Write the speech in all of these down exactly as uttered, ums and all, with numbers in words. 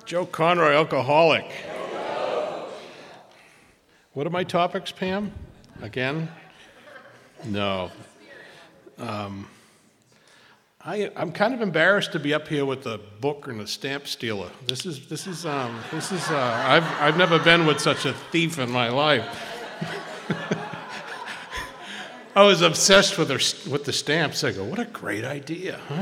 Joe Conroy, alcoholic. What are my topics, Pam? Again? No. Um, I, I'm kind of embarrassed to be up here with a book and a stamp stealer. This is this is um, this is. Uh, I've I've never been with such a thief in my life. I was obsessed with her with the stamps. I go, what a great idea, huh?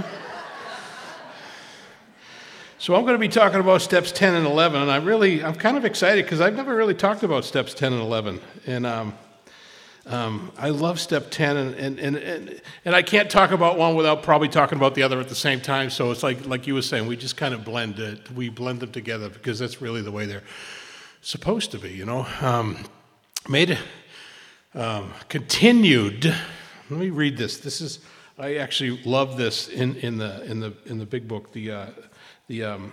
So I'm going to be talking about steps ten and eleven, and I really, I'm kind of excited because I've never really talked about steps ten and eleven, and um, um, I love step ten, and, and and and and I can't talk about one without probably talking about the other at the same time. So it's like like you were saying, we just kind of blend it, we blend them together because that's really the way they're supposed to be, you know. Um, made um, continued. Let me read this. This is I actually love this in in the in the in the big book. The uh, The um,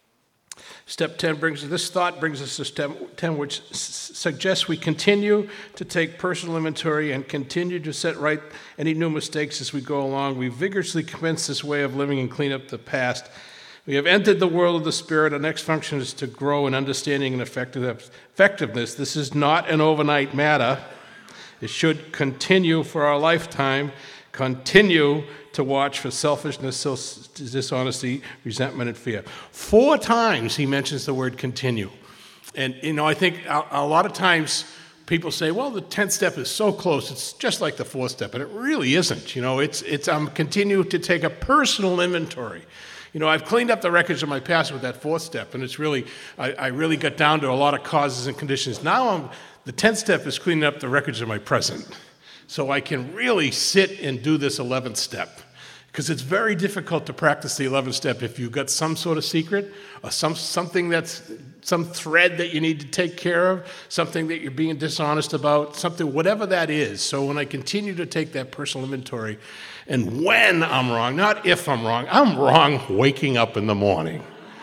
step ten brings this thought brings us to step ten, which s- suggests we continue to take personal inventory and continue to set right any new mistakes as we go along. We vigorously commence this way of living and clean up the past. We have entered the world of the Spirit. Our next function is to grow in understanding and effectiveness. This is not an overnight matter. It should continue for our lifetime. Continue to watch for selfishness, dishonesty, resentment, and fear. Four times he mentions the word continue. And, you know, I think a, a lot of times people say, well, the tenth step is so close, it's just like the fourth step. And it really isn't. You know, it's, it's I'm continue to take a personal inventory. You know, I've cleaned up the records of my past with that fourth step, and it's really, I, I really got down to a lot of causes and conditions. Now I'm, the tenth step is cleaning up the records of my present. So I can really sit and do this eleventh step. Because it's very difficult to practice the eleventh step if you've got some sort of secret or some something that's some thread that you need to take care of, something that you're being dishonest about, something, whatever that is. So when I continue to take that personal inventory, and when I'm wrong, not if I'm wrong, I'm wrong waking up in the morning.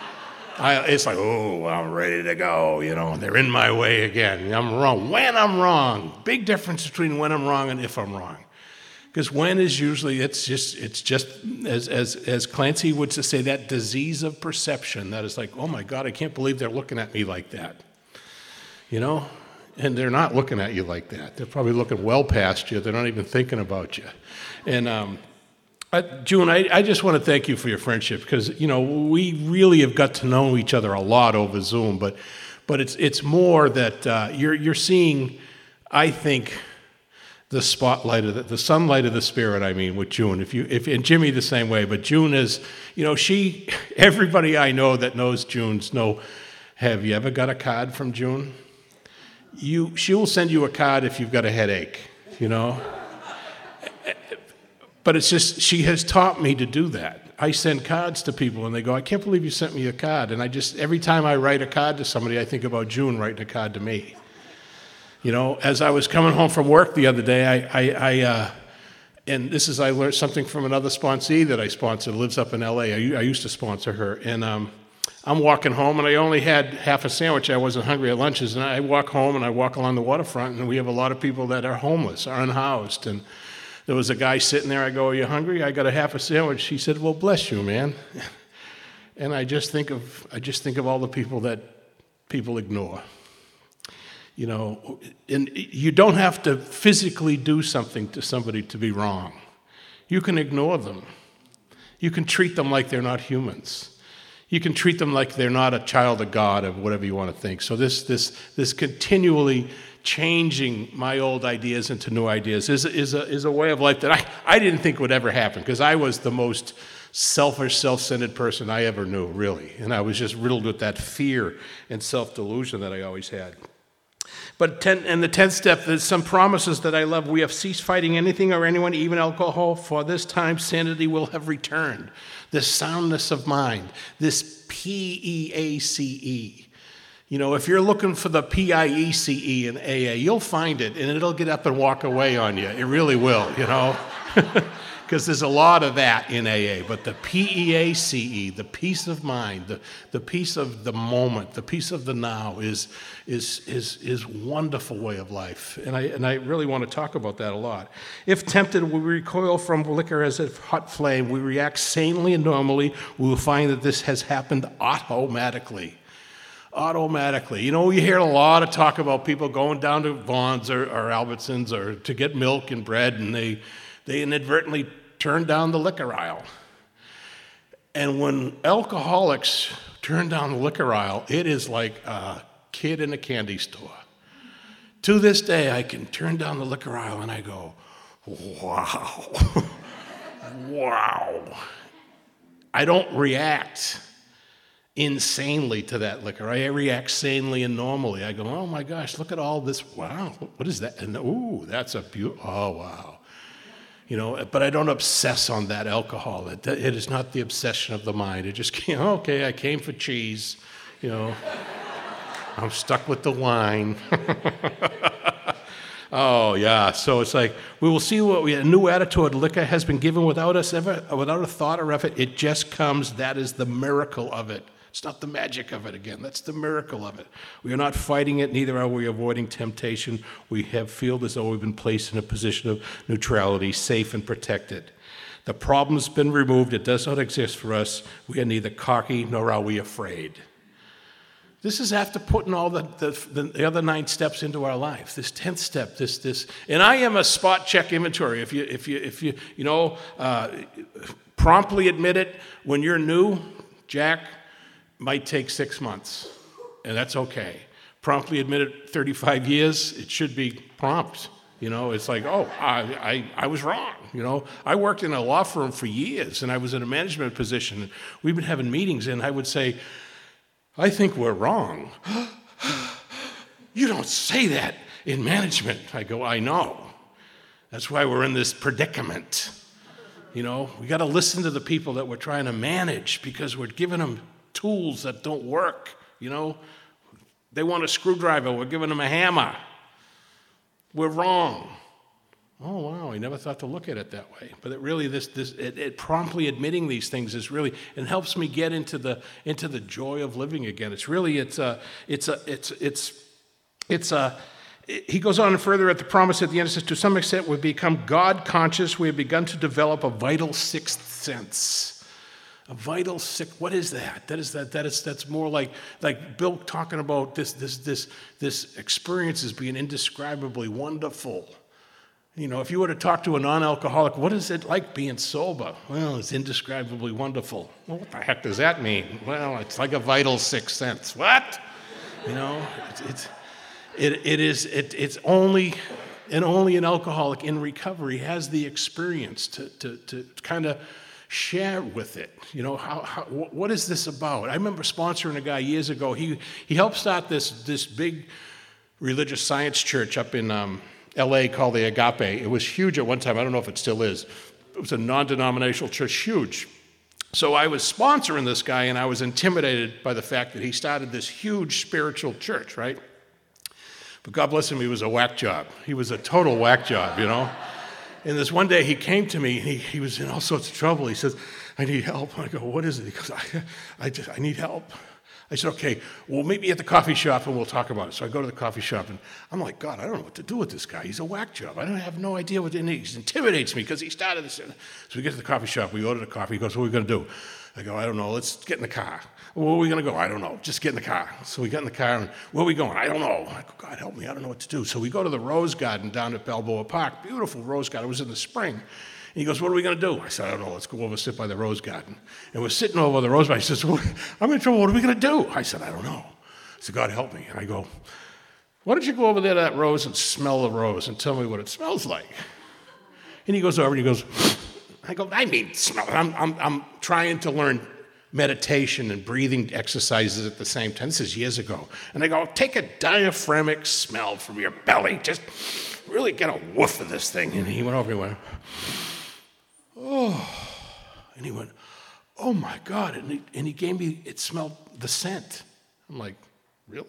I, it's like, oh, I'm ready to go, you know, they're in my way again. I'm wrong. When I'm wrong. Big difference between when I'm wrong and if I'm wrong. Because when is usually, it's just, it's just as, as, as Clancy would say, that disease of perception that is like, oh my God, I can't believe they're looking at me like that. You know? And they're not looking at you like that. They're probably looking well past you. They're not even thinking about you. And, um, I, June, I, I just want to thank you for your friendship because, you know, we really have got to know each other a lot over Zoom, but but it's it's more that uh, you're you're seeing, I think, the spotlight of the, the sunlight of the Spirit. I mean, with June, if you if and Jimmy the same way, but June is, you know, she. Everybody I know that knows June's know. Have you ever got a card from June? You she will send you a card if you've got a headache, you know. But it's just, she has taught me to do that. I send cards to people and they go, I can't believe you sent me a card. And I just, every time I write a card to somebody, I think about June writing a card to me. You know, as I was coming home from work the other day, I, I, I uh, and this is, I learned something from another sponsee that I sponsored, lives up in L A. I, I used to sponsor her. And um, I'm walking home and I only had half a sandwich. I wasn't hungry at lunches. And I walk home and I walk along the waterfront and we have a lot of people that are homeless, are unhoused. And there was a guy sitting there. I go, are you hungry? I got a half a sandwich. He said, well, bless you, man. And I just think of I just think of all the people that people ignore. You know, and you don't have to physically do something to somebody to be wrong. You can ignore them. You can treat them like they're not humans. You can treat them like they're not a child of God or whatever you want to think. So this this this continually changing my old ideas into new ideas is, is, a, is a way of life that I, I didn't think would ever happen because I was the most selfish, self-centered person I ever knew, really. And I was just riddled with that fear and self-delusion that I always had. But ten, and the tenth step, there's some promises that I love. We have ceased fighting anything or anyone, even alcohol. For this time, sanity will have returned. This soundness of mind, this P E A C E. You know, if you're looking for the P I E C E in A A, you'll find it, and it'll get up and walk away on you. It really will, you know. because there's a lot of that in A A. But the P E A C E, the peace of mind, the, the peace of the moment, the peace of the now is is is is wonderful way of life. And I and I really want to talk about that a lot. If tempted, we recoil from liquor as a hot flame. We react sanely and normally. We will find that this has happened automatically. Automatically. You know, you hear a lot of talk about people going down to Vaughn's or, or Albertsons or to get milk and bread, and they, they inadvertently turn down the liquor aisle. And when alcoholics turn down the liquor aisle, it is like a kid in a candy store. To this day, I can turn down the liquor aisle and I go, wow. Wow. I don't react insanely to that liquor. I react sanely and normally. I go, oh my gosh, look at all this. Wow, what is that? And ooh, that's a beautiful, oh wow. You know, but I don't obsess on that alcohol. It, it is not the obsession of the mind. It just came, okay, I came for cheese, you know. I'm stuck with the wine. Oh yeah, so it's like, we will see what we, a new attitude liquor has been given without us ever, without a thought or effort. It just comes, that is the miracle of it. It's not the magic of it again. That's the miracle of it. We are not fighting it, neither are we avoiding temptation. We have feel as though we've been placed in a position of neutrality, safe and protected. The problem's been removed. It does not exist for us. We are neither cocky nor are we afraid. This is after putting all the, the, the other nine steps into our life. This tenth step, this, this, and I am a spot check inventory. If you, if you, if you, you know, uh, promptly admit it when you're new, Jack, might take six months, and that's okay. Promptly admit it thirty-five years, it should be prompt. You know, it's like, oh, I, I, I was wrong. You know, I worked in a law firm for years, and I was in a management position. We've been having meetings, and I would say, I think we're wrong. You don't say that in management. I go, I know. That's why we're in this predicament. You know, we got to listen to the people that we're trying to manage because we're giving them tools that don't work. You know, they want a screwdriver. We're giving them a hammer. We're wrong. Oh, wow, I never thought to look at it that way. But it really, this, this, it, it promptly admitting these things is really, it helps me get into the, into the joy of living again. It's really, it's a, it's a, it's, it's, it's a, it, he goes on further at the promise at the end. It says, to some extent, we've become God conscious. We have begun to develop a vital sixth sense. A vital sixth, what is that? That is that, that is, that's more like, like Bill talking about this, this, this, this experience as being indescribably wonderful. You know, if you were to talk to a non-alcoholic, what is it like being sober? Well, it's indescribably wonderful. Well, what the heck does that mean? Well, it's like a vital sixth sense. What? You know, it's, it's it it is it it's only and only an alcoholic in recovery has the experience to to to kind of share with it. You know, how, how what is this about? I remember sponsoring a guy years ago. He he helped start this this big religious science church up in um, L A called the Agape. It was huge at one time. I don't know if it still is. It was a non-denominational church, huge. So I was sponsoring this guy, and I was intimidated by the fact that he started this huge spiritual church, right? But God bless him, he was a whack job. He was a total whack job, you know? And this one day he came to me, and he, he was in all sorts of trouble. He says, I need help. I go, what is it? He goes, I, I, just, I need help. I said, okay, well, meet me at the coffee shop and we'll talk about it. So I go to the coffee shop, and I'm like, God, I don't know what to do with this guy. He's a whack job. I don't have no idea what he needs. He intimidates me because he started this. So we get to the coffee shop. We order the coffee. He goes, what are we going to do? I go, I don't know. Let's get in the car. Where are we going to go? I don't know. Just get in the car. So we get in the car, and where are we going? I don't know. I go, God, help me. I don't know what to do. So we go to the Rose Garden down at Balboa Park. Beautiful Rose Garden. It was in the spring. And he goes, what are we going to do? I said, I don't know. Let's go over and sit by the Rose Garden. And we're sitting over the Rose Garden. He says, well, I'm in trouble. What are we going to do? I said, I don't know. I said, God, help me. And I go, why don't you go over there to that rose and smell the rose and tell me what it smells like? And he goes over and he goes, I go, I mean, smell it. I'm, I'm, I'm trying to learn meditation and breathing exercises at the same time. This is years ago. And I go, take a diaphragmatic smell from your belly. Just really get a woof of this thing. And he went over and he went, oh. And he went, oh my God. And he, and he gave me, it smelled the scent. I'm like, really?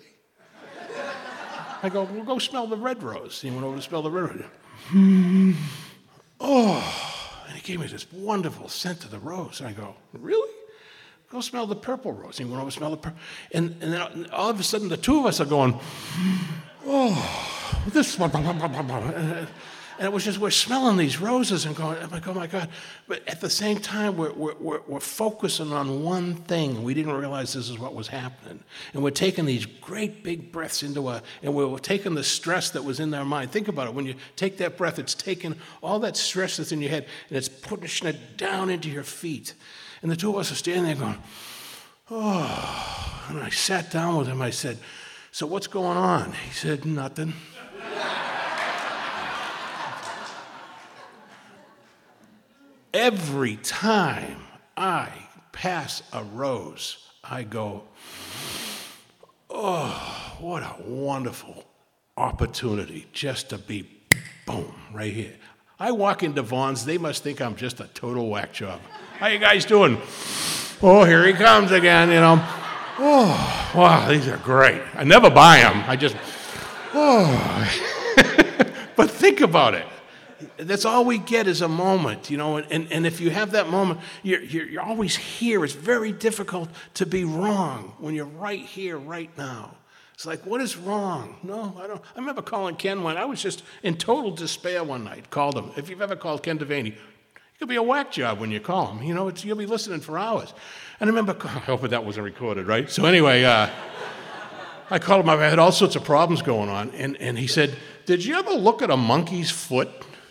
I go, well, go smell the red rose. He went over to smell the red rose. Oh. and he gave me this wonderful scent of the rose. And I go, really? Go smell the purple rose. And he went over to smell the purple. And, and then all of a sudden, the two of us are going, oh, this one. And it was just, we're smelling these roses and going, I'm like, oh my God. But at the same time, we're, we're, we're focusing on one thing. We didn't realize this is what was happening. And we're taking these great big breaths into our, and we're taking the stress that was in our mind. Think about it. When you take that breath, it's taking all that stress that's in your head and it's pushing it down into your feet. And the two of us are standing there going, oh. And I sat down with him. I said, so what's going on? He said, nothing. Every time I pass a rose, I go, oh, what a wonderful opportunity just to be, boom, right here. I walk into Vaughn's, they must think I'm just a total whack job. How you guys doing? Oh, here he comes again, you know. Oh, wow, these are great. I never buy them. I just, oh. But think about it. That's all we get is a moment, you know, and, and if you have that moment, you're, you're, you're always here. It's very difficult to be wrong when you're right here, right now. It's like, what is wrong? No, I don't. I remember calling Ken one. I was just in total despair one night, called him. If you've ever called Ken Devaney, it could be a whack job when you call him. You know, it's, you'll be listening for hours. And I remember, I hope that wasn't recorded, right? So anyway, uh, I called him up. I had all sorts of problems going on. And, and he said, did you ever look at a monkey's foot?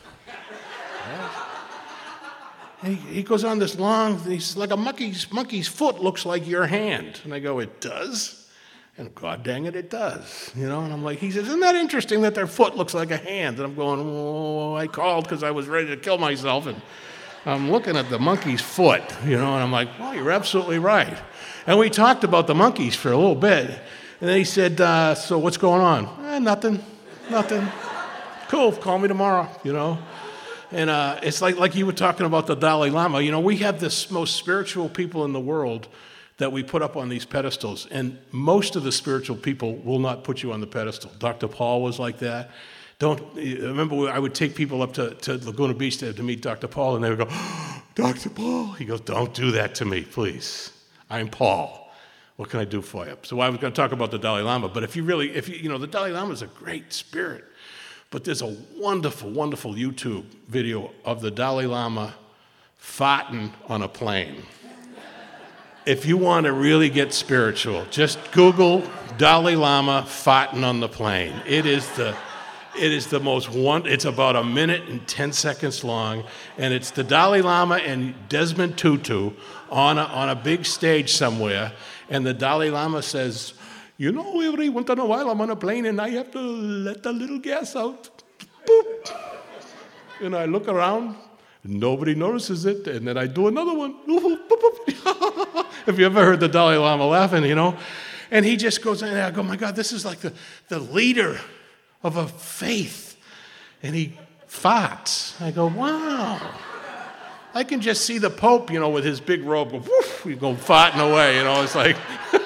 He, he goes on this long, he's like a monkey's, monkey's foot looks like your hand. And I go, it does? And God dang it, it does. You know, and I'm like, he says, isn't that interesting that their foot looks like a hand? And I'm going, oh, I called because I was ready to kill myself. And I'm looking at the monkey's foot, you know, and I'm like, well, you're absolutely right. And we talked about the monkeys for a little bit. And then he said, uh, so what's going on? Eh, nothing, nothing. Cool, call me tomorrow, you know. And uh, it's like, like you were talking about the Dalai Lama. You know, we have the most spiritual people in the world that we put up on these pedestals. And most of the spiritual people will not put you on the pedestal. Doctor Paul was like that. Don't remember, I would take people up to, to Laguna Beach to, to meet Doctor Paul, and they would go, oh, Doctor Paul. He goes, don't do that to me, please. I'm Paul. What can I do for you? So I was going to talk about the Dalai Lama. But if you really, if you, you know, the Dalai Lama is a great spirit. But there's a wonderful, wonderful YouTube video of the Dalai Lama farting on a plane. If you want to really get spiritual, just Google Dalai Lama farting on the plane. It is the, it is the most one. It's about a minute and ten seconds long, and it's the Dalai Lama and Desmond Tutu on a, on a big stage somewhere, and the Dalai Lama says, you know, every once in a while I'm on a plane and I have to let a little gas out. Boop. And I look around, nobody notices it, and then I do another one. Have you ever heard the Dalai Lama laughing, you know? And he just goes in and I go, my God, this is like the, the leader of a faith. And he farts. I go, wow. I can just see the Pope, you know, with his big robe, go, woof, you go farting away, you know, it's like...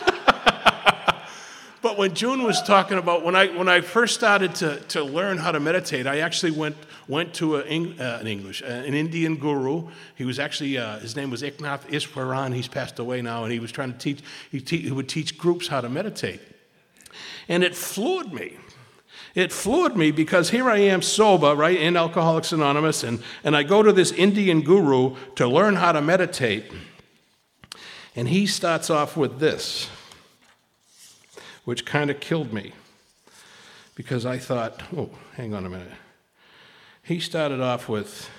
But when June was talking about, when I when I first started to, to learn how to meditate, I actually went went to a, uh, an English, uh, an Indian guru. He was actually, uh, his name was Eknath Easwaran. He's passed away now, and he was trying to teach, he, te- he would teach groups how to meditate. And it floored me. It floored me because here I am sober, right, in Alcoholics Anonymous, and, and I go to this Indian guru to learn how to meditate. And he starts off with this, which kind of killed me because I thought, oh, hang on a minute. He started off with,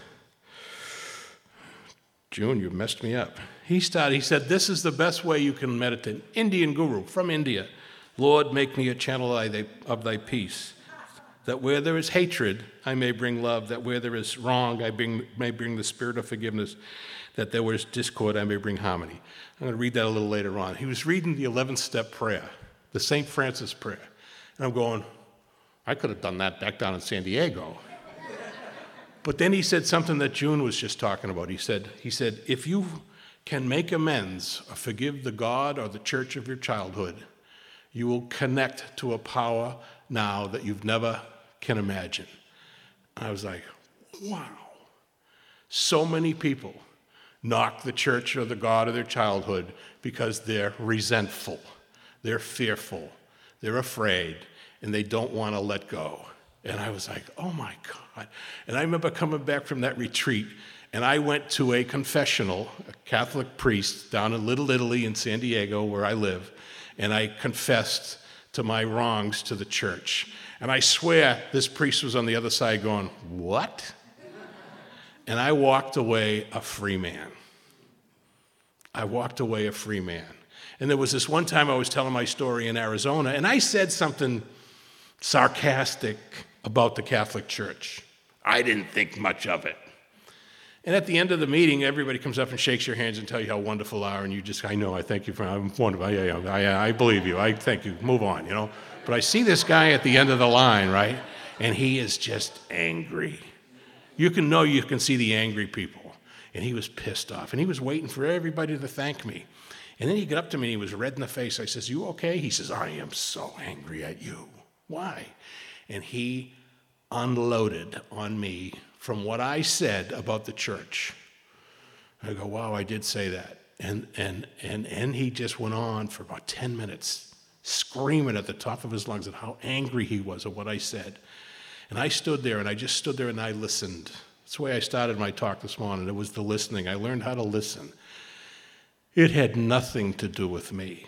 June, you messed me up. He started, he said, this is the best way you can meditate. Indian guru from India. Lord, make me a channel of thy peace, that where there is hatred, I may bring love, that where there is wrong, I bring, may bring the spirit of forgiveness, that there was discord, I may bring harmony. I'm going to read that a little later on. He was reading the eleventh step prayer, the Saint Francis prayer. And I'm going, I could have done that back down in San Diego. But then he said something that June was just talking about. He said, he said, if you can make amends or forgive the God or the church of your childhood, you will connect to a power now that you've never can imagine. And I was like, wow. So many people knock the church or the God of their childhood because they're resentful, they're fearful, they're afraid, and they don't want to let go. And I was like, oh my God. And I remember coming back from that retreat, and I went to a confessional, a Catholic priest down in Little Italy in San Diego, where I live, and I confessed to my wrongs to the church. And I swear this priest was on the other side going, what? And I walked away a free man. I walked away a free man. And there was this one time I was telling my story in Arizona, and I said something sarcastic about the Catholic Church. I didn't think much of it. And at the end of the meeting, everybody comes up and shakes your hands and tell you how wonderful you are, and you just, I know, I thank you for, I'm wonderful, yeah, yeah, I, I believe you, I thank you, move on, you know. But I see this guy at the end of the line, right, and he is just angry. You can know, you can see the angry people, and he was pissed off, and he was waiting for everybody to thank me. And then he got up to me, and he was red in the face. I says, you okay? He says, I am so angry at you. Why? And he unloaded on me from what I said about the church. I go, wow, I did say that. And and and and he just went on for about ten minutes, screaming at the top of his lungs at how angry he was at what I said. And I stood there, and I just stood there, and I listened. That's the way I started my talk this morning. It was the listening. I learned how to listen. It had nothing to do with me.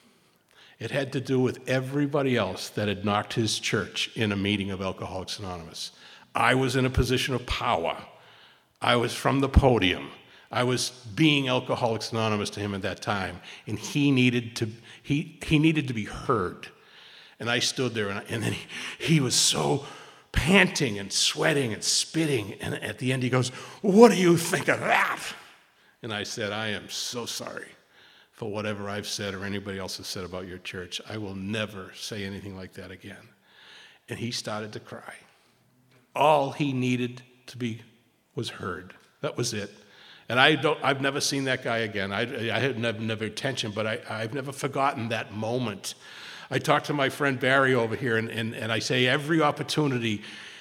It had to do with everybody else that had knocked his church in a meeting of Alcoholics Anonymous. I was in a position of power. I was from the podium. I was being Alcoholics Anonymous to him at that time, and he needed to he he needed to be heard. And I stood there, and, I, and then he, he was so panting and sweating and spitting, and at the end he goes, what do you think of that? And I said, I am so sorry for whatever I've said or anybody else has said about your church. I will never say anything like that again. And he started to cry. All he needed to be was heard. That was it. And I don't, I've never seen that guy again. I, I had never, never attention, but I, I've never forgotten that moment. I talked to my friend Barry over here, and, and, and I say every opportunity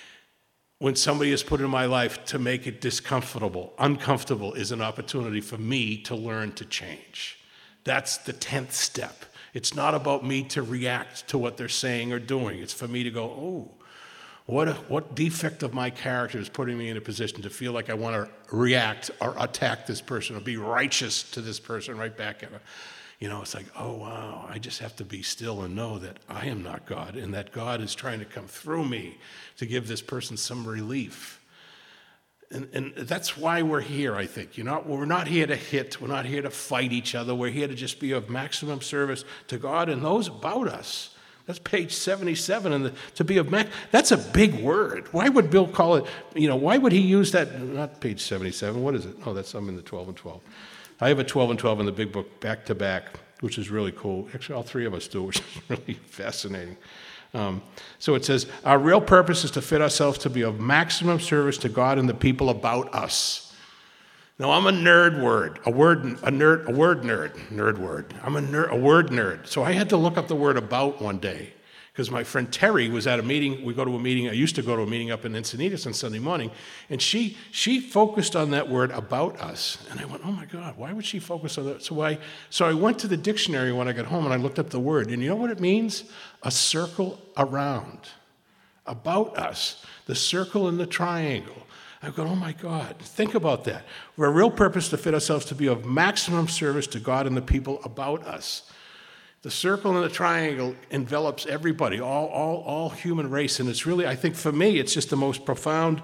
when somebody is put in my life to make it discomfortable, uncomfortable, is an opportunity for me to learn to change. That's the tenth step. It's not about me to react to what they're saying or doing. It's for me to go, oh, what, what defect of my character is putting me in a position to feel like I want to react or attack this person or be righteous to this person right back at her. You know, it's like, oh, wow, I just have to be still and know that I am not God and that God is trying to come through me to give this person some relief. And, and that's why we're here, I think. You're not, we're not here to hit. We're not here to fight each other. We're here to just be of maximum service to God and those about us. That's page seventy-seven. And the, to be of max, that's a big word. Why would Bill call it, you know, why would he use that? Not page seventy-seven. What is it? Oh, that's I'm in the twelve and twelve. I have a twelve and twelve in the big book back to back, which is really cool. Actually, all three of us do, which is really fascinating. Um, so it says, our real purpose is to fit ourselves to be of maximum service to God and the people about us. Now, I'm a nerd word, a word, a nerd, a word nerd, nerd word. I'm a nerd, a word nerd. So I had to look up the word about one day because my friend Terry was at a meeting. We go to a meeting. I used to go to a meeting up in Encinitas on Sunday morning, and she she focused on that word about us. And I went, oh my God, why would she focus on that? So I so I went to the dictionary when I got home and I looked up the word. And you know what it means? A circle around. About us. The circle and the triangle. I go, oh my God, think about that. We're a real purpose to fit ourselves to be of maximum service to God and the people about us. The circle and the triangle envelops everybody, all, all, all human race. And it's really, I think for me, it's just the most profound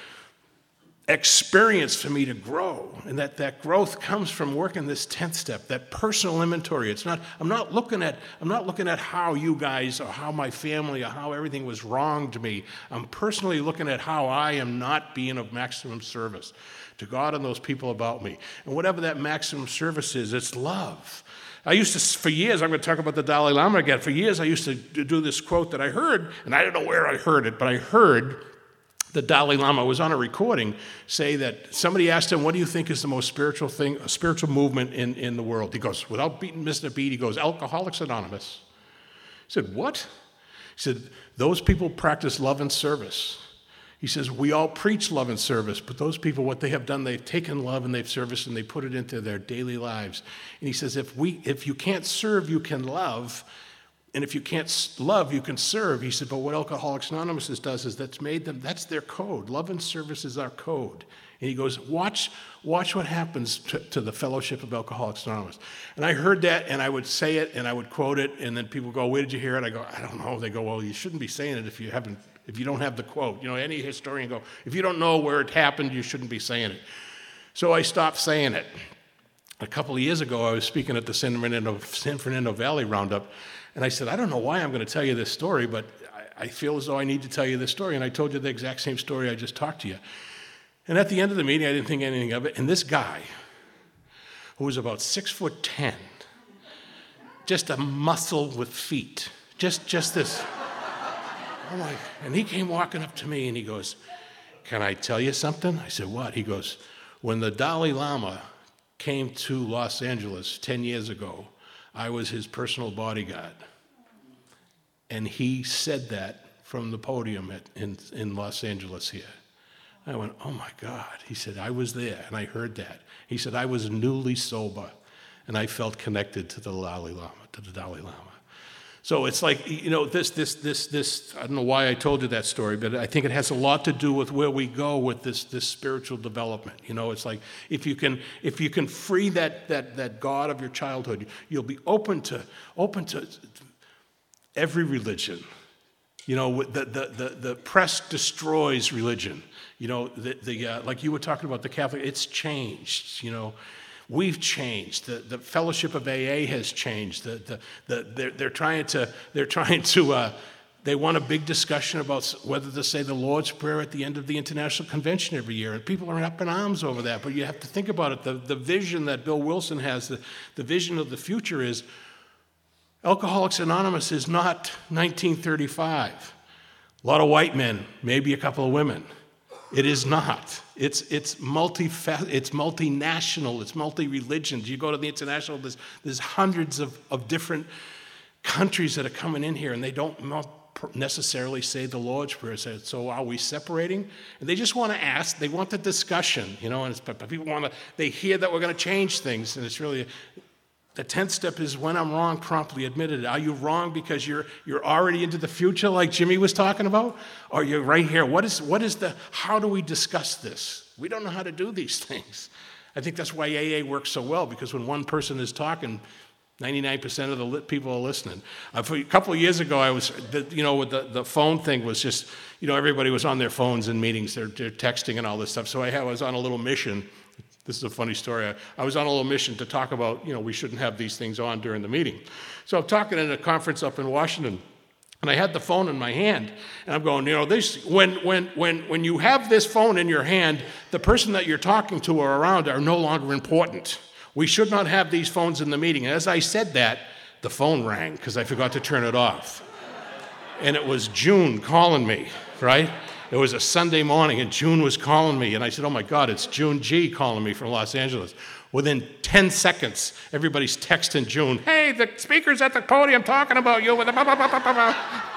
experience for me to grow. And that, that growth comes from working this tenth step, that personal inventory. It's not, I'm not looking at, I'm not looking at how you guys or how my family or how everything was wrong to me. I'm personally looking at how I am not being of maximum service to God and those people about me. And whatever that maximum service is, it's love. I used to, for years, I'm going to talk about the Dalai Lama again. For years, I used to do this quote that I heard, and I don't know where I heard it, but I heard the Dalai Lama was on a recording say that somebody asked him, what do you think is the most spiritual thing, a spiritual movement in, in the world? He goes, without beating Mister Beat, he goes, Alcoholics Anonymous. He said, what? He said, those people practice love and service. He He says, we all preach love and service, but those people, what they have done, they've taken love and they've serviced and they put it into their daily lives. And he says, if we, if you can't serve, you can love. And if you can't love, you can serve. He said, but what Alcoholics Anonymous does is that's made them, that's their code. Love and service is our code. And he goes, watch, watch what happens to, to the Fellowship of Alcoholics Anonymous. And I heard that, and I would say it, and I would quote it, and then people go, where did you hear it? I go, I don't know. They go, well, you shouldn't be saying it if you haven't, if you don't have the quote. You know, any historian go, if you don't know where it happened, you shouldn't be saying it. So I stopped saying it. A couple of years ago, I was speaking at the San Fernando, San Fernando Valley Roundup, and I said, I don't know why I'm going to tell you this story, but I, I feel as though I need to tell you this story. And I told you the exact same story I just talked to you. And at the end of the meeting, I didn't think anything of it. And this guy, who was about six foot ten, just a muscle with feet, just just this. I'm like, and he came walking up to me and he goes, can I tell you something? I said, what? He goes, when the Dalai Lama came to Los Angeles ten years ago, I was his personal bodyguard. And he said that from the podium at, in, in Los Angeles here. I went, oh my God. He said, I was there and I heard that. He said, I was newly sober and I felt connected to the Dalai Lama, to the Dalai Lama. So it's like, you know, this, this, this, this, I don't know why I told you that story, but I think it has a lot to do with where we go with this, this spiritual development. You know, it's like, if you can, if you can free that, that, that God of your childhood, you'll be open to, open to every religion. You know, the, the, the, the press destroys religion. You know, the, the uh, like you were talking about the Catholic, it's changed, you know. We've changed. The, the Fellowship of A A has changed. The, the, the, they're, they're trying to, they're trying to uh, they want a big discussion about whether to say the Lord's Prayer at the end of the International Convention every year. And people are up in arms over that. But you have to think about it. The, the vision that Bill Wilson has, the, the vision of the future is Alcoholics Anonymous is not nineteen thirty-five. A lot of white men, maybe a couple of women. It is not. It's it's multi it's multinational. It's multi-religions. You go to the international. There's there's hundreds of, of different countries that are coming in here, and they don't necessarily say the Lord's Prayer. So are we separating? And they just want to ask. They want the discussion, you know. And it's, but people want to. They hear that we're going to change things, and it's really. The tenth step is when I'm wrong, promptly admit it. Are you wrong because you're you're already into the future like Jimmy was talking about? Or you're right here? What is what is the, how do we discuss this? We don't know how to do these things. I think that's why A A works so well, because when one person is talking, ninety-nine percent of the li- people are listening. Uh, for a couple of years ago, I was, the, you know, with the, the phone thing was just, you know, everybody was on their phones in meetings, they're, they're texting and all this stuff. So I, had, I was on a little mission. This is a funny story. I, I was on a little mission to talk about, you know, we shouldn't have these things on during the meeting. So I'm talking at a conference up in Washington, and I had the phone in my hand, and I'm going, you know, this when when when when you have this phone in your hand, the person that you're talking to or around are no longer important. We should not have these phones in the meeting. And as I said that, the phone rang because I forgot to turn it off. And it was June calling me, right? It was a Sunday morning, and June was calling me, and I said, oh my God, it's June G calling me from Los Angeles. Within ten seconds, everybody's texting June, hey, the speaker's at the podium talking about you with a blah, blah, blah, blah, blah.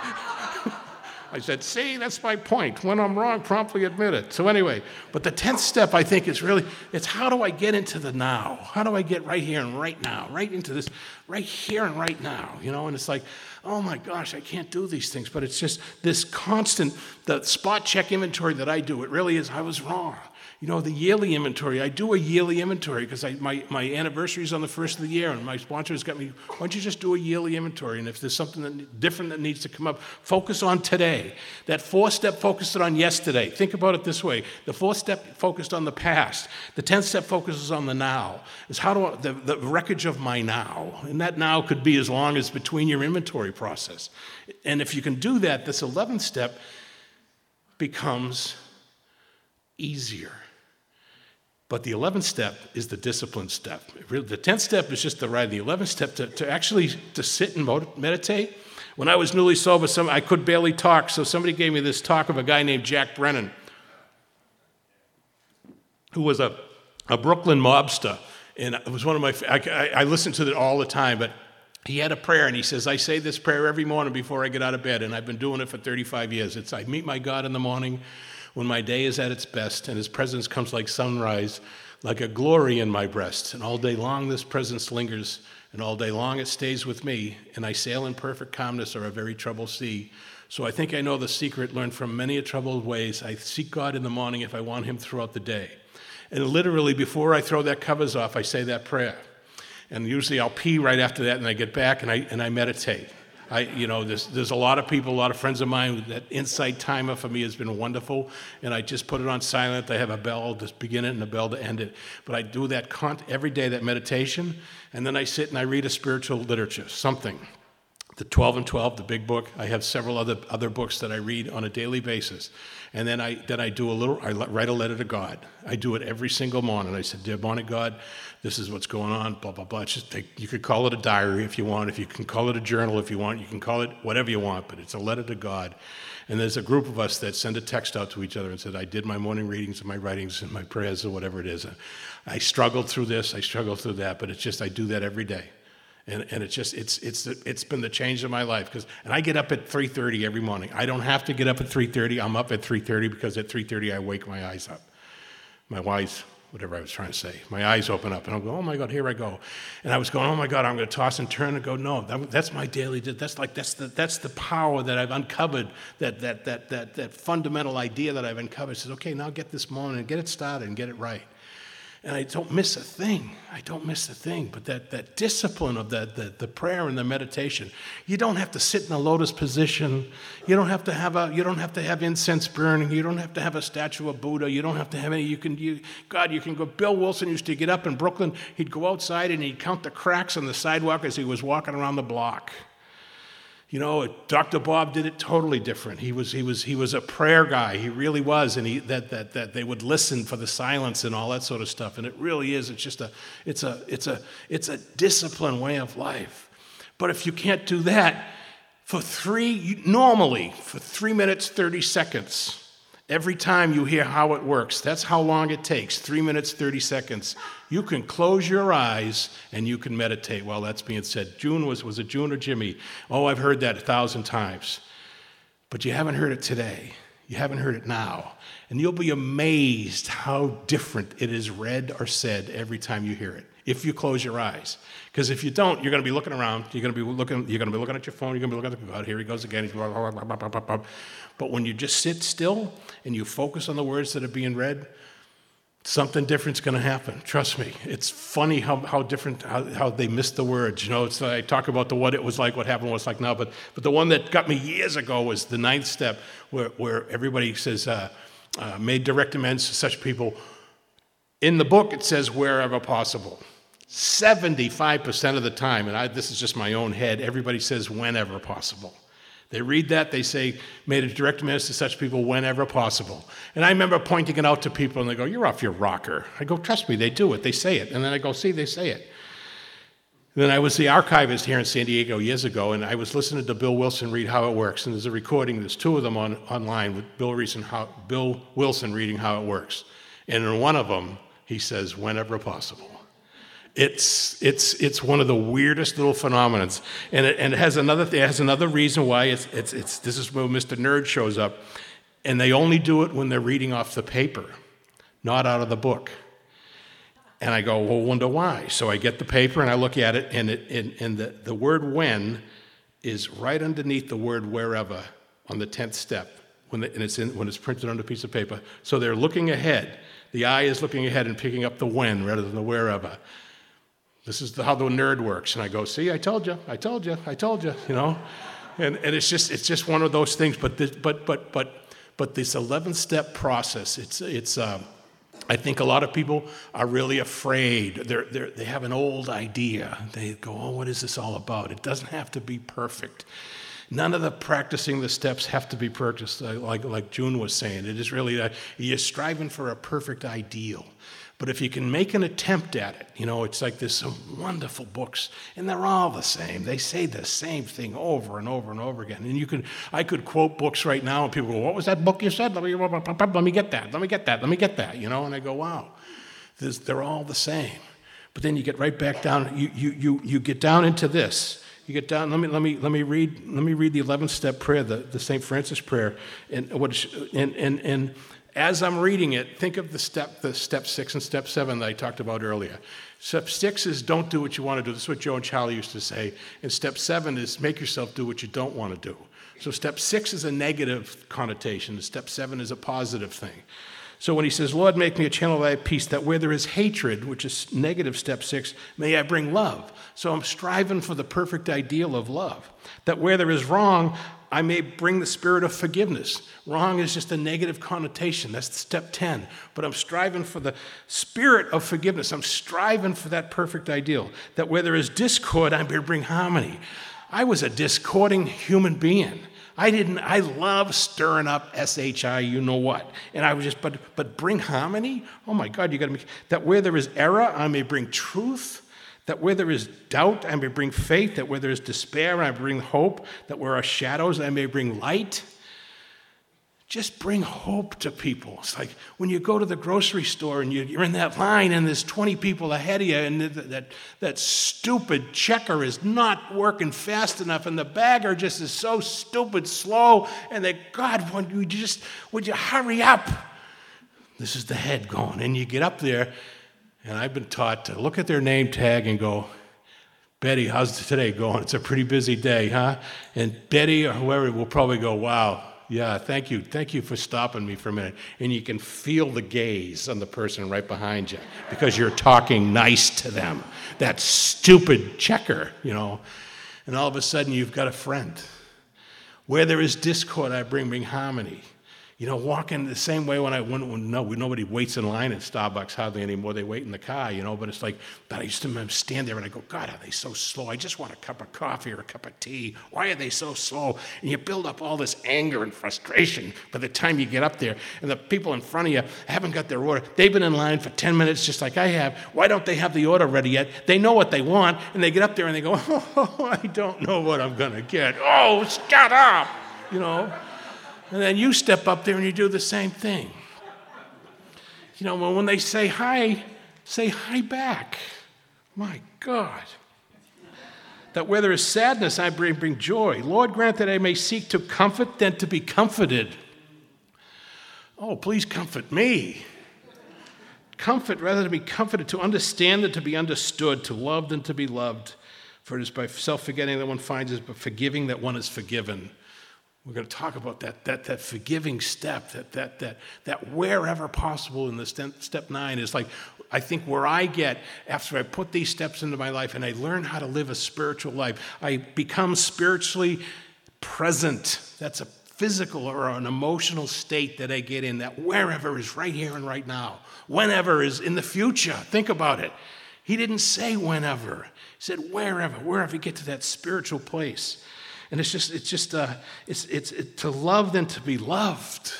I said, see, that's my point. When I'm wrong, promptly admit it. So anyway, but the tenth step, I think, is really, it's how do I get into the now? How do I get right here and right now, right into this, right here and right now, you know? And it's like, oh my gosh, I can't do these things. But it's just this constant, the spot check inventory that I do, it really is, I was wrong. You know, the yearly inventory, I do a yearly inventory because my, my anniversary is on the first of the year, and my sponsors got me, why don't you just do a yearly inventory? And if there's something that, different that needs to come up, focus on today. That fourth step focused on yesterday. Think about it this way. The fourth step focused on the past. The tenth step focuses on the now. It's how do I, the, the wreckage of my now. And that now could be as long as between your inventory process. And if you can do that, this eleventh step becomes easier. But the eleventh step is the discipline step. The tenth step is just the ride. The eleventh step, to, to actually to sit and meditate. When I was newly sober, some, I could barely talk, so somebody gave me this talk of a guy named Jack Brennan, who was a, a Brooklyn mobster. And it was one of my, I, I listened to it all the time, but he had a prayer, and he says, I say this prayer every morning before I get out of bed, and I've been doing it for thirty-five years. It's, I meet my God in the morning. when my day is at its best and his presence comes like sunrise, like a glory in my breast. And all day long this presence lingers, and all day long it stays with me, and I sail in perfect calmness o'er a very troubled sea. So I think I know the secret learned from many a troubled ways. I seek God in the morning if I want him throughout the day. And literally before I throw that covers off, I say that prayer. And usually I'll pee right after that, and I get back and I and I meditate. I, you know, there's there's a lot of people, a lot of friends of mine. That insight timer for me has been wonderful, and I just put it on silent. I have a bell to begin it and a bell to end it. But I do that con- every day, that meditation, and then I sit and I read a spiritual literature, something. The twelve and twelve, the big book. I have several other other books that I read on a daily basis, and then I then I do a little. I write a letter to God. I do it every single morning. I said, "Dear morning God, this is what's going on." Blah blah blah. It's just take, you could call it a diary if you want. If you can call it a journal if you want. You can call it whatever you want. But it's a letter to God. And there's a group of us that send a text out to each other and said, "I did my morning readings and my writings and my prayers or whatever it is. I struggled through this. I struggled through that. But it's just I do that every day." And, and it's just, it's it's it's been the change of my life. Because and I get up at three thirty every morning. I don't have to get up at three thirty. I'm up at three thirty because at three thirty I wake my eyes up. My eyes, whatever I was trying to say. My eyes open up and I'll go, oh my God, here I go. And I was going, oh my God, I'm going to toss and turn and go, no, that, that's my daily, that's like, that's the that's the power that I've uncovered, that that that that that fundamental idea that I've uncovered. It says, okay, now get this morning and get it started and get it right. And I don't miss a thing. I don't miss a thing. But that, that discipline of the, the, the prayer and the meditation, you don't have to sit in a lotus position. You don't have to have a. You don't have to have incense burning. You don't have to have a statue of Buddha. You don't have to have any. You can. You, God, you can go. Bill Wilson used to get up in Brooklyn. He'd go outside and he'd count the cracks on the sidewalk as he was walking around the block. You know, Doctor Bob did it totally different. He was he was he was a prayer guy. He really was, and he that that that they would listen for the silence and all that sort of stuff. And it really is. It's just a it's a it's a it's a disciplined way of life. But if you can't do that for three normally for three minutes thirty seconds, every time you hear how it works, that's how long it takes. Three minutes thirty seconds. You can close your eyes and you can meditate while that's being said. June was, was it June or Jimmy? Oh, I've heard that a thousand times. But you haven't heard it today. You haven't heard it now. And you'll be amazed how different it is read or said every time you hear it, if you close your eyes. Because if you don't, you're going to be looking around. You're going to be looking, you're going to be looking at your phone. You're going to be looking at, God, here he goes again. He's blah, blah, blah, blah, blah, blah. But when you just sit still and you focus on the words that are being read, something different's going to happen. Trust me. It's funny how, how different, how, how they miss the words. You know, it's, I talk about the what it was like, what happened, what it's like now. But but the one that got me years ago was the ninth step, where, where everybody says, uh, uh, made direct amends to such people. In the book, it says wherever possible. seventy-five percent of the time, and I, this is just my own head, everybody says whenever possible. They read that, they say, made a direct amends to such people whenever possible. And I remember pointing it out to people, and they go, you're off your rocker. I go, trust me, they do it. They say it. And then I go, see, they say it. And then I was the archivist here in San Diego years ago, and I was listening to Bill Wilson read How It Works. And there's a recording, there's two of them on online with Bill Wilson, how, Bill Wilson reading How It Works. And in one of them, he says, whenever possible. It's it's it's one of the weirdest little phenomenons, and it, and it has another it has another reason why it's it's it's this is where Mister Nerd shows up, and they only do it when they're reading off the paper, not out of the book. And I go, well, wonder why? So I get the paper and I look at it, and it and, and the, the word when is right underneath the word wherever on the tenth step when the, and it's in when it's printed on a piece of paper. So they're looking ahead. The eye is looking ahead and picking up the when rather than the wherever. This is the, how the nerd works. And I go, see, I told you, I told you, I told you, you know. And and it's just it's just one of those things. But this, but but but but this eleven-step process, it's it's. Uh, I think a lot of people are really afraid. They're they they have an old idea. They go, oh, what is this all about? It doesn't have to be perfect. None of the practicing the steps have to be practiced, like like June was saying. It is really that you're striving for a perfect ideal. But if you can make an attempt at it, you know, it's like there's some wonderful books, and they're all the same. They say the same thing over and over and over again. And you can, I could quote books right now, and people go, what was that book you said? Let me, let me get that, let me get that, let me get that, you know? And I go, wow, There's, they're all the same. But then you get right back down, you you you you get down into this. You get down, let me let me let me read let me read the eleventh step prayer, the, the Saint Francis prayer, and what and and and as I'm reading it, think of the step, the step six and step seven that I talked about earlier. Step six is don't do what you want to do. This is what Joe and Charlie used to say. And step seven is make yourself do what you don't want to do. So step six is a negative connotation. Step seven is a positive thing. So when he says, Lord, make me a channel of thy peace, that where there is hatred, which is negative step six, may I bring love. So I'm striving for the perfect ideal of love. That where there is wrong, I may bring the spirit of forgiveness. Wrong is just a negative connotation. That's step ten. But I'm striving for the spirit of forgiveness. I'm striving for that perfect ideal. That where there is discord, I may bring harmony. I was a discording human being. I didn't, I love stirring up S H I, you know what. And I was just, but but bring harmony? Oh my God, you got to make, that where there is error, I may bring truth. That where there is doubt, I may bring faith. That where there is despair, I bring hope. That where are shadows, I may bring light. Just bring hope to people. It's like when you go to the grocery store and you're in that line and there's twenty people ahead of you and that, that stupid checker is not working fast enough and the bagger just is so stupid slow and that, God, would you just, would you hurry up? This is the head going. And you get up there and I've been taught to look at their name tag and go, Betty, how's today going? It's a pretty busy day, huh? And Betty or whoever will probably go, wow. Yeah, thank you. Thank you for stopping me for a minute. And you can feel the gaze on the person right behind you because you're talking nice to them. That stupid checker, you know. And all of a sudden, you've got a friend. Where there is discord, I bring, bring harmony. You know, walking the same way when I went, when, no, nobody waits in line at Starbucks hardly anymore. They wait in the car, you know, but it's like, but I used to stand there and I go, God, are they so slow? I just want a cup of coffee or a cup of tea. Why are they so slow? And you build up all this anger and frustration by the time you get up there. And the people in front of you haven't got their order. They've been in line for ten minutes just like I have. Why don't they have the order ready yet? They know what they want. And they get up there and they go, oh, I don't know what I'm going to get. Oh, shut up, you know. And then you step up there and you do the same thing. You know, when they say hi, say hi back. My God. That where there is sadness, I bring, bring joy. Lord, grant that I may seek to comfort than to be comforted. Oh, please comfort me. Comfort rather than be comforted, to understand than to be understood, to love than to be loved. For it is by self-forgetting that one finds it, but forgiving that one is forgiven. We're going to talk about that, that, that forgiving step, that, that, that, that wherever possible in the step, step nine is like, I think where I get, after I put these steps into my life and I learn how to live a spiritual life, I become spiritually present. That's a physical or an emotional state that I get in, that wherever is right here and right now. Whenever is in the future. Think about it. He didn't say whenever. He said wherever, wherever you get to that spiritual place. And it's just, it's just, uh, it's, it's it, to love than to be loved.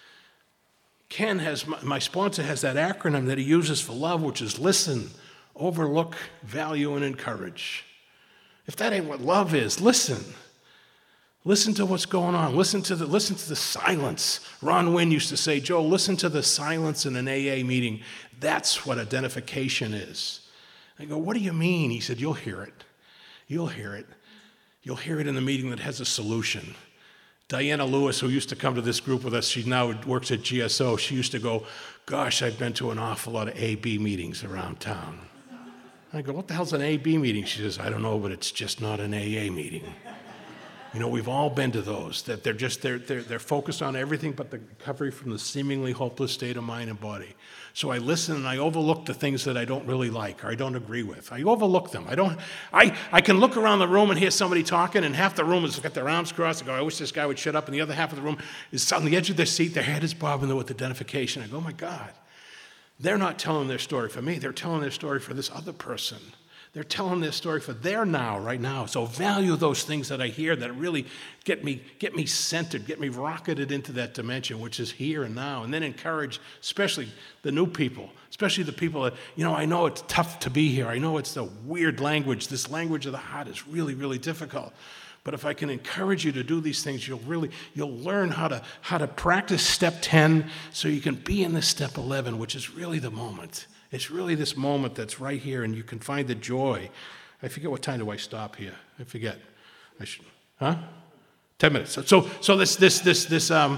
Ken has, my, my sponsor has that acronym that he uses for love, which is listen, overlook, value, and encourage. If that ain't what love is, listen. Listen to what's going on. Listen to the, listen to the silence. Ron Wynn used to say, Joe, listen to the silence in an A A meeting. That's what identification is. I go, what do you mean? He said, you'll hear it. You'll hear it. You'll hear it in the meeting that has a solution. Diana Lewis, who used to come to this group with us, she now works at G S O. She used to go, gosh, I've been to an awful lot of A B meetings around town. I go, what the hell's an A B meeting? She says, I don't know, but it's just not an A A meeting. You know, we've all been to those, that they're just, they're, they're, they're focused on everything but the recovery from the seemingly hopeless state of mind and body. So I listen and I overlook the things that I don't really like or I don't agree with. I overlook them. I don't, I, I can look around the room and hear somebody talking and half the room has got their arms crossed and go, I wish this guy would shut up. And the other half of the room is on the edge of their seat, their head is bobbing with identification. I go, oh my God, they're not telling their story for me. They're telling their story for this other person. They're telling their story for their now, right now. So value those things that I hear that really get me, get me centered, get me rocketed into that dimension, which is here and now. And then encourage, especially the new people, especially the people that, you know, I know it's tough to be here. I know it's the weird language. This language of the heart is really, really difficult. But if I can encourage you to do these things, you'll really, you'll learn how to, how to practice step ten so you can be in this step eleven, which is really the moment. It's really this moment that's right here, and you can find the joy. I forget what time do I stop here. I forget. I should, huh? Ten minutes. So, so this, this, this, this. Um,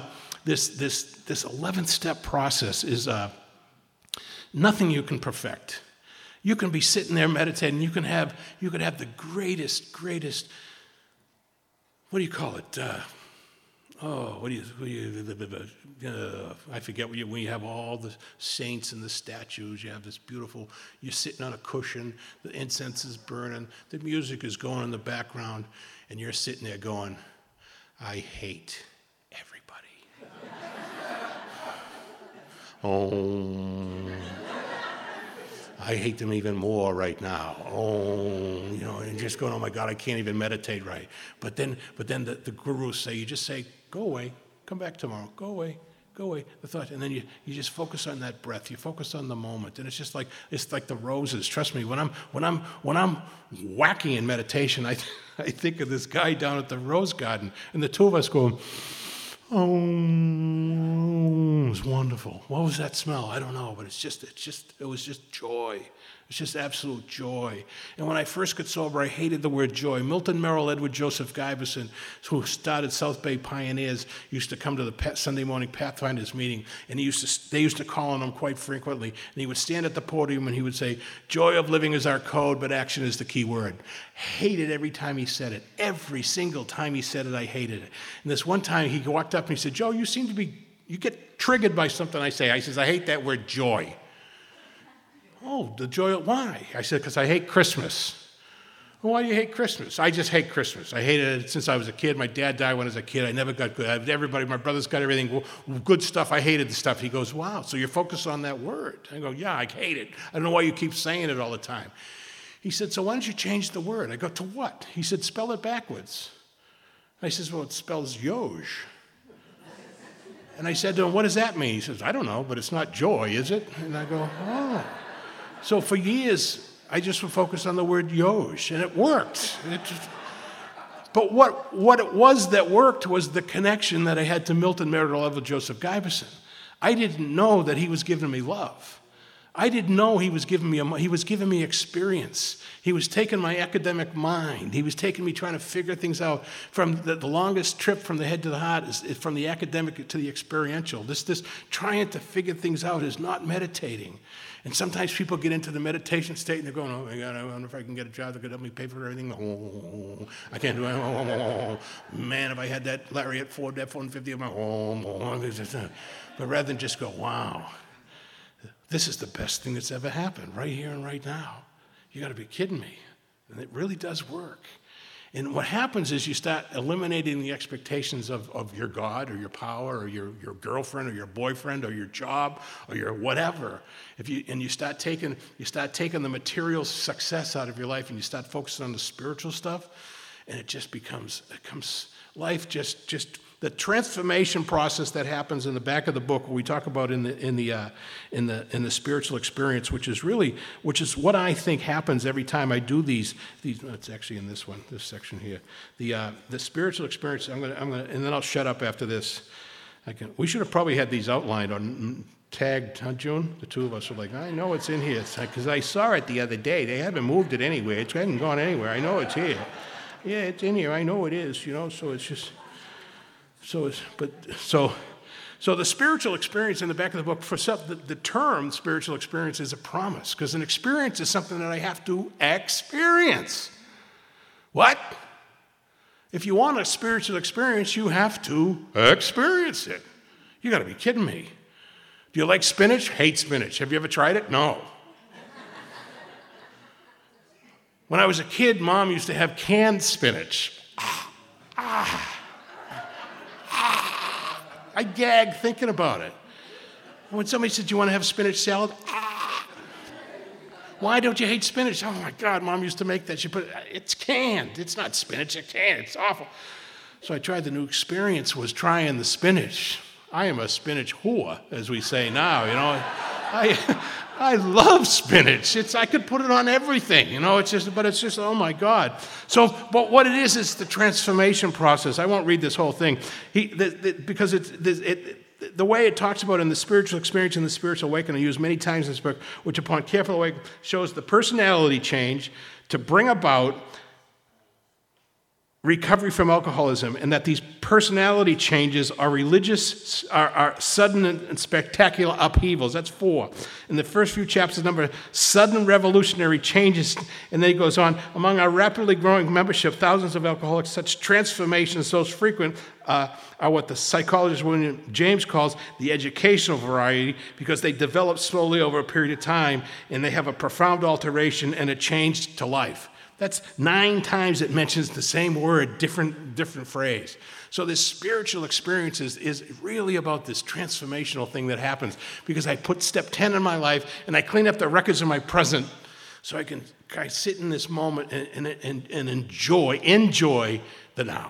this this this eleventh step process is uh, nothing you can perfect. You can be sitting there meditating. You can have you can have the greatest greatest. What do you call it? Uh, oh, what do you? What do you uh, I forget when you, when you have all the saints and the statues. You have this beautiful. You're sitting on a cushion. The incense is burning. The music is going in the background, and you're sitting there going, "I hate everybody." Oh. I hate them even more right now. Oh, you know, and just going, oh my God, I can't even meditate right. But then, but then the, the gurus say, you just say, go away, come back tomorrow, go away, go away. The thought, and then you, you just focus on that breath. You focus on the moment, and it's just like it's like the roses. Trust me, when I'm when I'm when I'm wacky in meditation, I I think of this guy down at the rose garden, and the two of us going. Oh, it was wonderful. What was that smell? I don't know, but it's just, it's just, it was just joy. It's just absolute joy. And when I first got sober, I hated the word joy. Milton Merrill, Edward Joseph Guyverson, who started South Bay Pioneers, used to come to the Sunday morning Pathfinders meeting, and he used to, they used to call on him quite frequently. And he would stand at the podium and he would say, "Joy of living is our code, but action is the key word." Hated every time he said it. Every single time he said it, I hated it. And this one time he walked up and he said, "Joe, you seem to be, you get triggered by something I say." I says, "I hate that word joy." "Oh, the joy, why?" I said, "Because I hate Christmas." "Well, why do you hate Christmas?" "I just hate Christmas. I hated it since I was a kid. My dad died when I was a kid. I never got good. Everybody, my brothers got everything, good stuff. I hated the stuff." He goes, "Wow, so you're focused on that word." I go, "Yeah, I hate it. I don't know why you keep saying it all the time." He said, "So why don't you change the word?" I go, "To what?" He said, "Spell it backwards." I says, "Well, it spells Yoj." And I said to him, "What does that mean?" He says, "I don't know, but it's not joy, is it?" And I go, "Oh." So for years, I just would focus on the word Yoj, and it worked. It just, but what, what it was that worked was the connection that I had to Milton Merrill, Edward Joseph Guyverson. I didn't know that he was giving me love. I didn't know he was giving me a, he was giving me experience. He was taking my academic mind. He was taking me trying to figure things out. From the, the longest trip from the head to the heart is, is from the academic to the experiential. This this trying to figure things out is not meditating. And sometimes people get into the meditation state and they're going, "Oh my God, I wonder if I can get a job that could help me pay for everything. Oh, I can't do it. Oh, man, if I had that Lariat Ford F one fifty, I'm like, oh." But rather than just go, "Wow, this is the best thing that's ever happened right here and right now. You got to be kidding me." And it really does work. And what happens is you start eliminating the expectations of, of your God or your power or your, your girlfriend or your boyfriend or your job or your whatever. If you and you start taking you start taking the material success out of your life and you start focusing on the spiritual stuff, and it just becomes it comes life just just the transformation process that happens in the back of the book, what we talk about in the in the uh, in the in the spiritual experience, which is really which is what I think happens every time I do these these. No, it's actually in this one, this section here. The uh, the spiritual experience. I'm gonna I'm gonna and then I'll shut up after this. I can. We should have probably had these outlined on tagged, huh, June? The two of us were like, "I know it's in here," because I saw it the other day. They haven't moved it anywhere. It hasn't gone anywhere. I know it's here. Yeah, it's in here. I know it is. You know, so it's just. So, it's, but so, so the spiritual experience in the back of the book, for some, the, the term spiritual experience is a promise, because an experience is something that I have to experience. What? If you want a spiritual experience, you have to experience it. You got to be kidding me. Do you like spinach? Hate spinach. Have you ever tried it? No. When I was a kid, Mom used to have canned spinach. Ah, ah. I gag thinking about it. When somebody said, "Do you want to have spinach salad?" Ah. Why don't you hate spinach? Oh my God, Mom used to make that. She put it, it's canned. It's not spinach, it's canned. It's awful. So I tried the new experience was trying the spinach. I am a spinach whore, as we say now, you know. I I love spinach. It's I could put it on everything, you know. It's just, but it's just, oh my God. So, but what it is is the transformation process. I won't read this whole thing, he the, the, because it's it, it, the way it talks about in the spiritual experience and the spiritual awakening. I use many times in this book, which upon careful awakening shows the personality change to bring about recovery from alcoholism, and that these personality changes are religious, are, are sudden and spectacular upheavals. That's four. In the first few chapters, number sudden revolutionary changes, and then he goes on, among our rapidly growing membership, thousands of alcoholics, such transformations so frequent uh, are what the psychologist William James calls the educational variety, because they develop slowly over a period of time, and they have a profound alteration and a change to life. That's nine times it mentions the same word, different different phrase. So this spiritual experience is, is really about this transformational thing that happens because I put step ten in my life and I clean up the records of my present so I can kind of sit in this moment and, and, and, and enjoy, enjoy the now.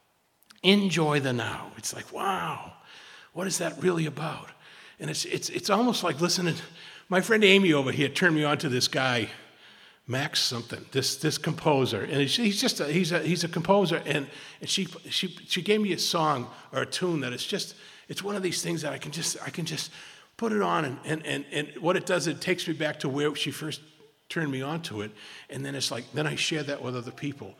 Enjoy the now. It's like, wow, what is that really about? And it's it's it's almost like listening. My friend Amy over here turned me on to this guy, Max something, this this composer, and he's, he's just a, he's a he's a composer, and, and she she she gave me a song or a tune that it's just it's one of these things that I can just I can just put it on, and and and, and what it does, it takes me back to where she first turned me on to it, and then it's like then I share that with other people,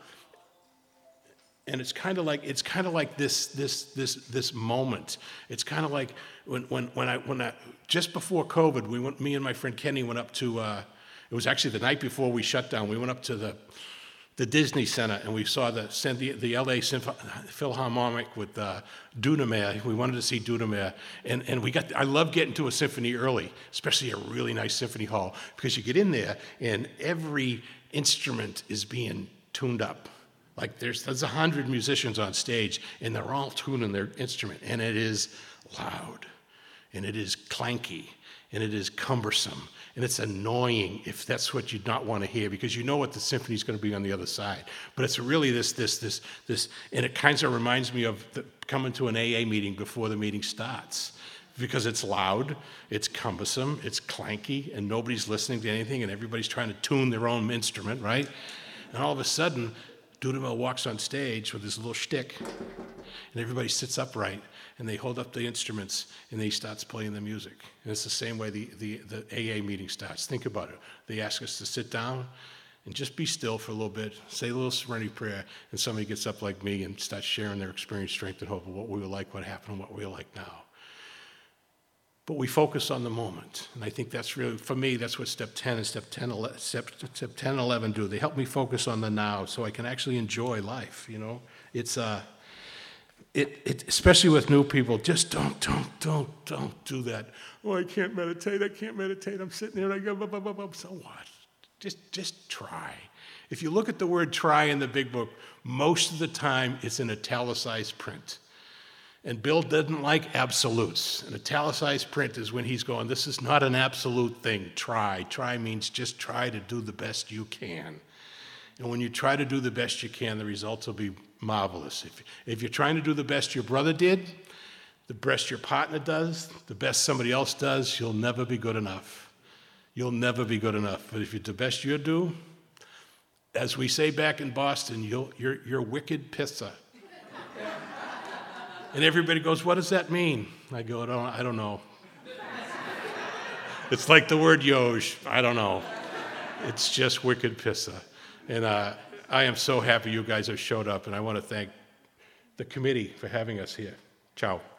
and it's kind of like it's kind of like this this this this moment. It's kind of like when when when I when I just before COVID, we went me and my friend Kenny went up to. Uh, It was actually the night before we shut down. We went up to the the Disney Center and we saw the the, the L A Symph- Philharmonic with uh, Dudamare. We wanted to see Dudamare, and and we got. I love getting to a symphony early, especially a really nice symphony hall, because you get in there and every instrument is being tuned up. Like there's there's a hundred musicians on stage and they're all tuning their instrument, and it is loud, and it is clanky, and it is cumbersome. And it's annoying if that's what you not want to hear, because you know what the symphony is going to be on the other side. But it's really this, this, this, this, and it kind of reminds me of the, coming to an A A meeting before the meeting starts, because it's loud, it's cumbersome, it's clanky, and nobody's listening to anything, and everybody's trying to tune their own instrument, right? And all of a sudden, Dudamel walks on stage with his little shtick, and everybody sits upright, and they hold up the instruments, and he starts playing the music. And it's the same way the, the, the A A meeting starts. Think about it. They ask us to sit down and just be still for a little bit, say a little serenity prayer, and somebody gets up like me and starts sharing their experience, strength, and hope of what we were like, what happened, and what we're like now. But we focus on the moment, and I think that's really, for me, that's what step ten and step ten, step, step ten and eleven do. They help me focus on the now so I can actually enjoy life, you know? It's, uh, It, it, especially with new people, just don't, don't, don't, don't do that. Oh, I can't meditate, I can't meditate, I'm sitting there, I go, blah, blah, blah, blah. So what? Just, just try. If you look at the word try in the big book, most of the time it's in italicized print. And Bill doesn't like absolutes. An italicized print is when he's going, this is not an absolute thing, try. Try means just try to do the best you can. And when you try to do the best you can, the results will be marvelous. If, if you're trying to do the best your brother did, the best your partner does, the best somebody else does, you'll never be good enough. You'll never be good enough. But if you're the best you do, as we say back in Boston, you'll, you're, you're wicked pizza. And everybody goes, what does that mean? I go, I don't, I don't know. It's like the word Yoj. I don't know. It's just wicked pizza. And uh, I am so happy you guys have showed up, and I want to thank the committee for having us here. Ciao.